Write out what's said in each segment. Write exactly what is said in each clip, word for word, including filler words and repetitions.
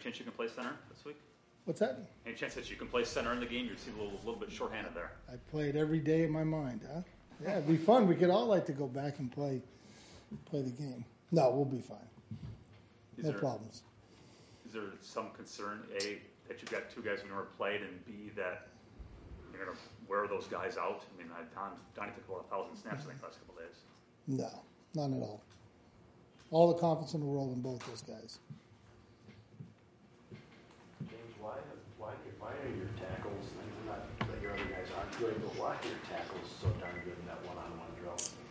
chance you can play center this week? What's that? Any chance that you can play center in the game? You seem a little, little bit shorthanded there. I play it every day in my mind, huh? Yeah, it'd be fun. We could all like to go back and play play the game. No, we'll be fine. Is no there, problems. Is there some concern, A, that you've got two guys who never played, and B, that you're going to wear those guys out? I mean, Don, Donnie took about a thousand snaps I think the last couple of days. No, none at all. All the confidence in the world in both those guys. James, why, why, why are your tackles, and not that your other guys aren't good, but why are your tackles so darn good in that one-on-one drill?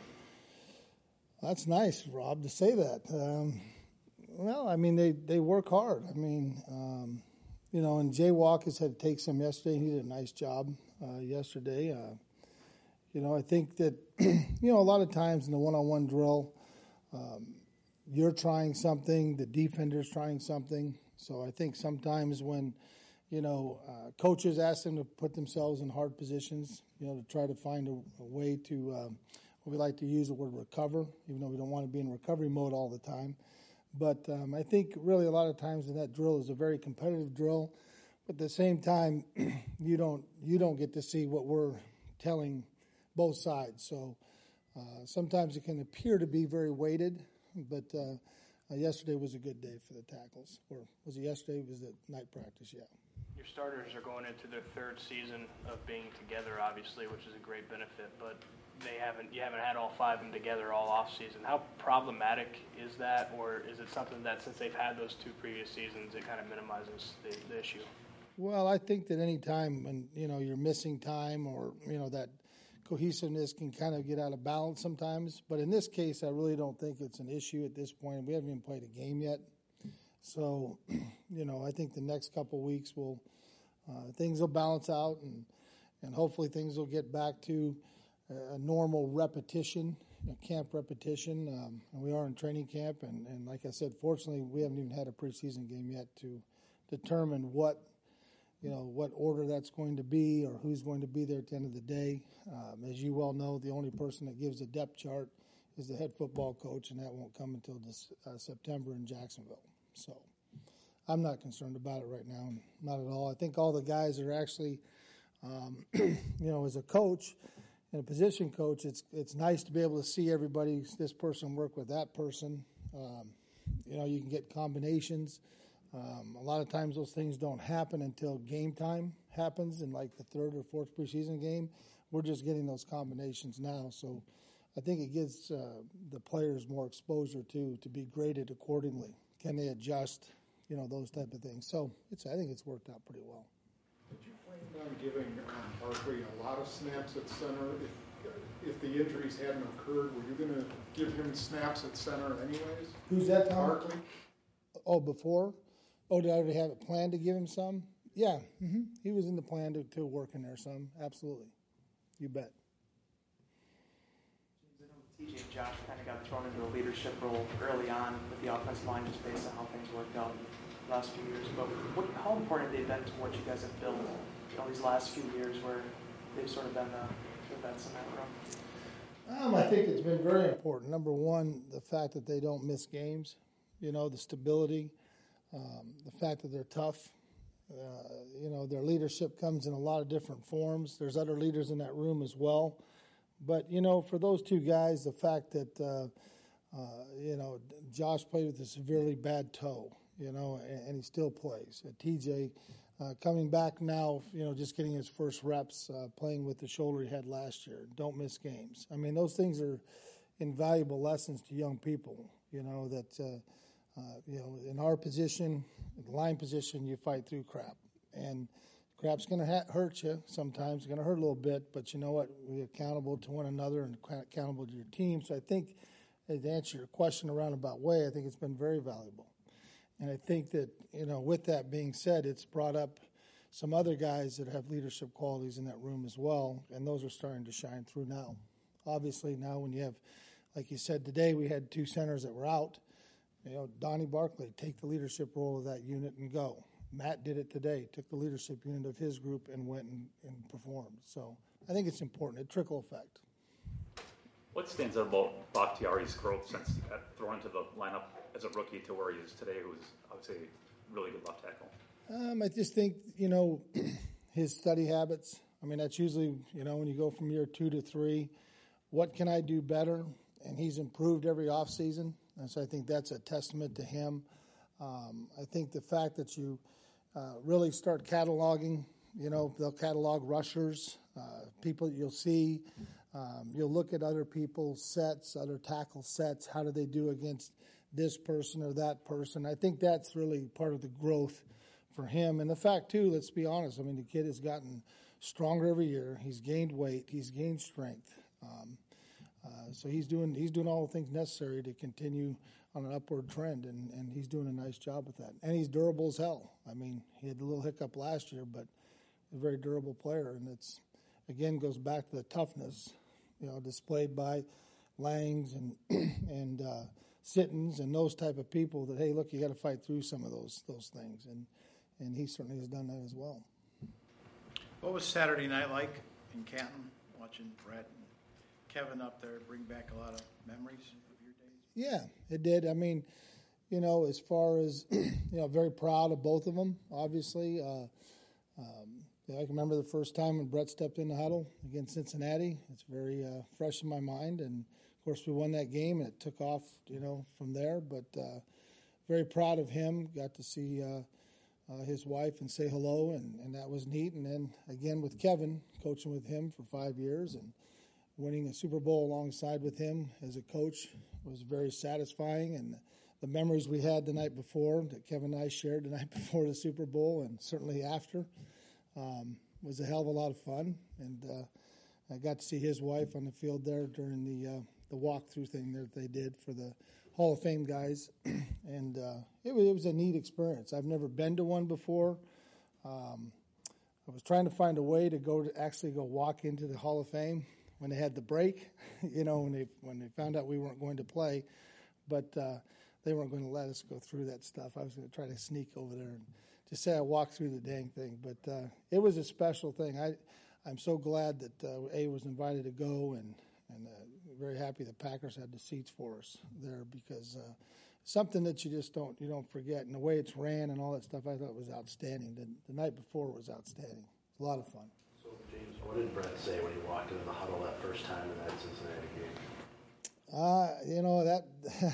That's nice, Rob, to say that. Um, well, I mean, they, they work hard. I mean, um, you know, and Jay Walkus had to take some yesterday. He did a nice job uh, yesterday. Uh, you know, I think that, you know, a lot of times in the one-on-one drill, um, you're trying something, the defender's trying something. So I think sometimes when, you know, uh, coaches ask them to put themselves in hard positions, you know, to try to find a, a way to, um, we like to use the word recover, even though we don't want to be in recovery mode all the time. But um, I think really a lot of times in that drill is a very competitive drill. But at the same time, you don't you don't get to see what we're telling both sides. So uh, sometimes it can appear to be very weighted, but uh, uh, yesterday was a good day for the tackles. Or was it yesterday? Was it night practice? Yeah. Your starters are going into their third season of being together, obviously, which is a great benefit. But they haven't you haven't had all five of them together all off season. How problematic is that, or is it something that since they've had those two previous seasons, it kind of minimizes the, the issue? Well, I think that any time when you know you're missing time, or you know that cohesiveness can kind of get out of balance sometimes. But in this case, I really don't think it's an issue at this point. We haven't even played a game yet, so you know I think the next couple weeks will uh, things will balance out, and and hopefully things will get back to a normal repetition, a camp repetition. Um, and we are in training camp, and, and like I said, fortunately, we haven't even had a preseason game yet to determine what, you know, what order that's going to be or who's going to be there at the end of the day. Um, as you well know, the only person that gives a depth chart is the head football coach, and that won't come until this, uh, September in Jacksonville. So I'm not concerned about it right now, not at all. I think all the guys are actually, um, you know, as a coach, and a position coach, it's it's nice to be able to see everybody, this person work with that person. Um, you know, you can get combinations. Um, a lot of times those things don't happen until game time happens in like the third or fourth preseason game. We're just getting those combinations now. So I think it gives uh, the players more exposure too, to be graded accordingly. Can they adjust, you know, those type of things. So it's I think it's worked out pretty well. Did you plan on giving um, Barkley a lot of snaps at center? If, if the injuries hadn't occurred, were you going to give him snaps at center anyways? Who's that, Tom? Barkley? Oh, before? Oh, did I already have it planned to give him some? Yeah, mm-hmm. He was in the plan to, to work in there some. Absolutely. You bet. James, I know T J and Josh kind of got thrown into a leadership role early on with the offensive line just based on how things worked out the last few years. But what, how important have they been to what you guys have built, you know, these last few years where they've sort of been the, the vets in that room? Um, I think it's been very important. Number one, the fact that they don't miss games, you know, the stability, um, the fact that they're tough. Uh, you know, their leadership comes in a lot of different forms. There's other leaders in that room as well. But, you know, for those two guys, the fact that, uh, uh, you know, Josh played with a severely bad toe, you know, and, and he still plays. Uh, T J uh, coming back now, you know, just getting his first reps, uh, playing with the shoulder he had last year. Don't miss games. I mean, those things are invaluable lessons to young people, you know, that, uh, uh, you know, in our position, the line position, you fight through crap. And crap's going to ha- hurt you sometimes. It's going to hurt a little bit, but you know what? We're accountable to one another and accountable to your team. So I think, to answer your question around about way, I think it's been very valuable. And I think that, you know, with that being said, it's brought up some other guys that have leadership qualities in that room as well, and those are starting to shine through now. Obviously, now when you have, like you said, today we had two centers that were out. You know, Donnie Barkley, take the leadership role of that unit and go. Matt did it today, took the leadership unit of his group and went and, and performed. So I think it's important, a trickle effect. What stands out about Bakhtiari's growth since he got thrown into the lineup as a rookie to where he is today, who's, I would say, really good left tackle? Um, I just think, you know, his study habits. I mean, that's usually, you know, when you go from year two to three, what can I do better? And he's improved every offseason. And so I think that's a testament to him. Um, I think the fact that you uh, really start cataloging, you know, they'll catalog rushers, uh, people you'll see. Um, you'll look at other people's sets, other tackle sets. How do they do against this person or that person? I think that's really part of the growth for him. And the fact, too, let's be honest, I mean, the kid has gotten stronger every year. He's gained weight. He's gained strength. Um, uh, so he's doing he's doing all the things necessary to continue on an upward trend, and, and he's doing a nice job with that. And he's durable as hell. I mean, he had a little hiccup last year, but a very durable player. And it's, again, goes back to the toughness, you know, displayed by Langs and and uh, Sittons and those type of people that, hey, look, you got to fight through some of those those things. And, and he certainly has done that as well. What was Saturday night like in Canton, watching Brett and Kevin up there bring back a lot of memories of your days? Yeah, it did. I mean, you know, as far as, you know, very proud of both of them, obviously. Uh, um, you know, I can remember the first time when Brett stepped in the huddle against Cincinnati. It's very uh, fresh in my mind. And, of course, we won that game, and it took off, you know, from there. But uh, very proud of him. Got to see uh, uh, his wife and say hello, and, and that was neat. And then, again, with Kevin, coaching with him for five years and winning a Super Bowl alongside with him as a coach was very satisfying. And the memories we had the night before that Kevin and I shared the night before the Super Bowl and certainly after um, was a hell of a lot of fun. And uh, I got to see his wife on the field there during the uh, the walkthrough thing that they did for the Hall of Fame guys. and uh, it, was, it was a neat experience. I've never been to one before. Um, I was trying to find a way to go to actually go walk into the Hall of Fame when they had the break, you know, when they when they found out we weren't going to play. But uh, they weren't going to let us go through that stuff. I was going to try to sneak over there and just say I walked through the dang thing. But uh, it was a special thing. I, I'm so glad that uh, A was invited to go, and, and uh, very happy the Packers had the seats for us there, because uh, something that you just don't you don't forget. And the way it's ran and all that stuff, I thought was outstanding. The, the night before was outstanding. A lot of fun. So, James, what did Brett say when he walked into the huddle that first time in that Cincinnati game? Uh, you know, that,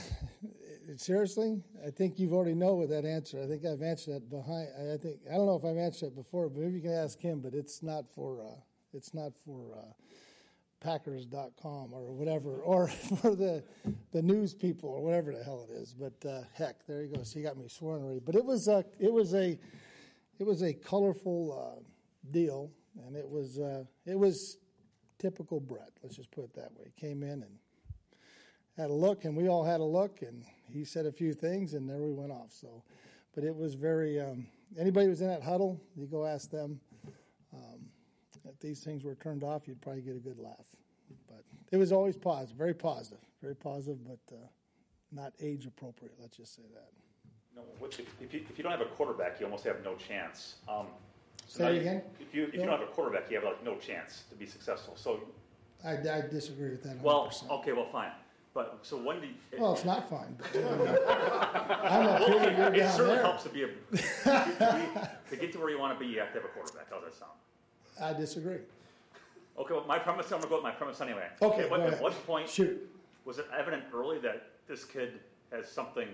seriously, I think you've already know with that answer. I think I've answered that behind, I think, I don't know if I've answered it before, but maybe you can ask him, but it's not for, uh, it's not for, uh, Packers dot com or whatever, or for the, the news people or whatever the hell it is. But, uh, heck, there you go. So you got me sworn already. But it was a, it was a, it was a colorful, uh, deal, and it was, uh, it was typical Brett. Let's just put it that way. Came in and had a look, and we all had a look, and he said a few things, and there we went off. So, but it was very, um, anybody who was in that huddle, you go ask them. Um, if these things were turned off, you'd probably get a good laugh. But it was always positive, very positive, very positive, but uh, not age appropriate, let's just say that. No, what, if, if, you, if you don't have a quarterback, you almost have no chance. Um, so Say now it you- again? If you if you don't have a quarterback, you have like no chance to be successful. So, I, I disagree with that one hundred well, percent. okay, well, fine. But so when do you, Well, it's not fine. But, I mean, I'm up here, okay, you're it down certainly there. helps to be a to, to get to where you want to be. You have to have a quarterback. How's that sound? I disagree. Okay, well, my premise. I'm gonna go with my premise anyway. Okay, At what, go at ahead. what point Shoot. was it evident early that this kid has something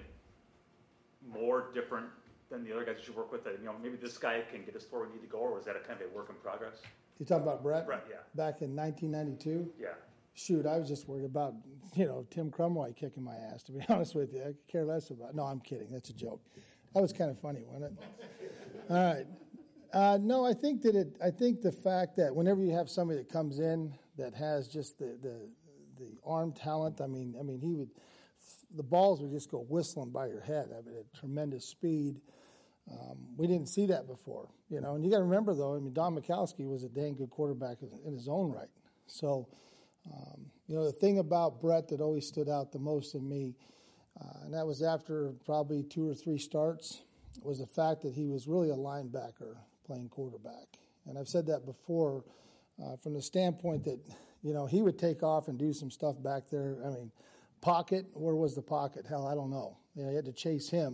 more different than the other guys that you work with? That, you know, maybe this guy can get us to where we need to go, or was that a kind of a work in progress? You talking about Brett? Brett, yeah. Back in nineteen ninety-two? Yeah. Shoot, I was just worried about, you know, Tim Crumwhite kicking my ass, to be honest with you. I could care less about. No, I'm kidding. That's a joke. That was kind of funny, wasn't it? All right. Uh, no, I think that it. I think the fact that whenever you have somebody that comes in that has just the the, the arm talent, I mean, I mean, he would, the balls would just go whistling by your head. I mean, at tremendous speed. Um, we didn't see that before, you know. And you got to remember, though, I mean, Don Mikowski was a dang good quarterback in his own right. So, um, you know, the thing about Brett that always stood out the most in me, uh, and that was after probably two or three starts, was the fact that he was really a linebacker playing quarterback. And I've said that before uh, from the standpoint that, you know, he would take off and do some stuff back there. I mean, pocket, where was the pocket? Hell, I don't know. You know, you had to chase him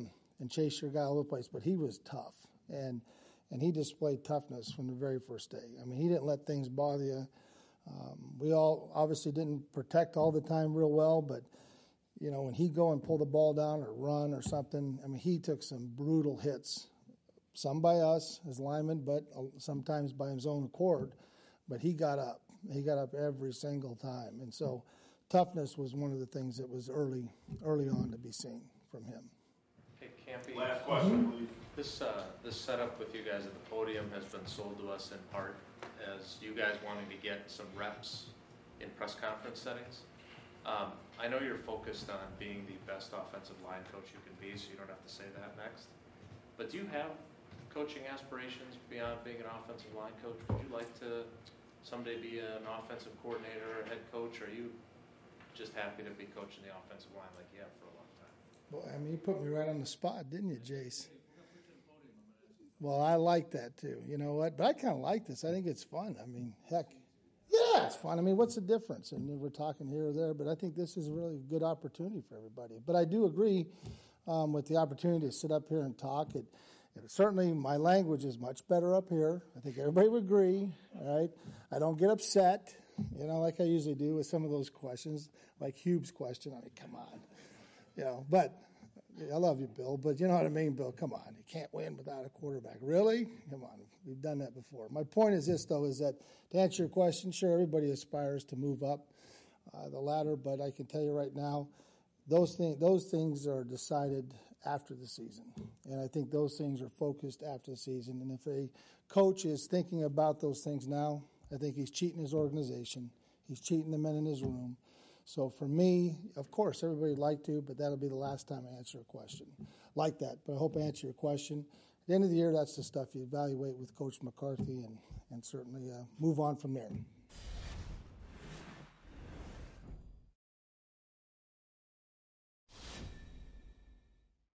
and chase your guy all over the place. But he was tough, and and he displayed toughness from the very first day. I mean, he didn't let things bother you. Um, we all obviously didn't protect all the time real well, but, you know, when he'd go and pull the ball down or run or something, I mean, he took some brutal hits, some by us as linemen, but sometimes by his own accord. But he got up. He got up every single time. And so toughness was one of the things that was early early on to be seen from him. Hey, Campy. Last question, please. This, uh, this setup with you guys at the podium has been sold to us in part as you guys wanting to get some reps in press conference settings. Um, I know you're focused on being the best offensive line coach you can be, so you don't have to say that next. But do you have coaching aspirations beyond being an offensive line coach? Would you like to someday be an offensive coordinator or head coach, or are you just happy to be coaching the offensive line like you have for a long time? Well, I mean, you put me right on the spot, didn't you, Jace? Well, I like that too. You know what? But I kind of like this. I think it's fun. I mean, heck, yeah, it's fun. I mean, what's the difference? And we're talking here or there, but I think this is really a good opportunity for everybody. But I do agree um, with the opportunity to sit up here and talk. It, it certainly, my language is much better up here. I think everybody would agree. All right, I don't get upset, you know, like I usually do with some of those questions, like Hube's question. I mean, come on, you know. But I love you, Bill, but you know what I mean, Bill. Come on, you can't win without a quarterback. Really? Come on, we've done that before. My point is this, though, is that to answer your question, sure, everybody aspires to move up uh, the ladder, but I can tell you right now, those things those things are decided after the season, and I think those things are focused after the season. And if a coach is thinking about those things now, I think he's cheating his organization. He's cheating the men in his room. So for me, of course, everybody would like to, but that'll be the last time I answer a question like that. But I hope I answer your question. At the end of the year, that's the stuff you evaluate with Coach McCarthy and, and certainly uh, move on from there.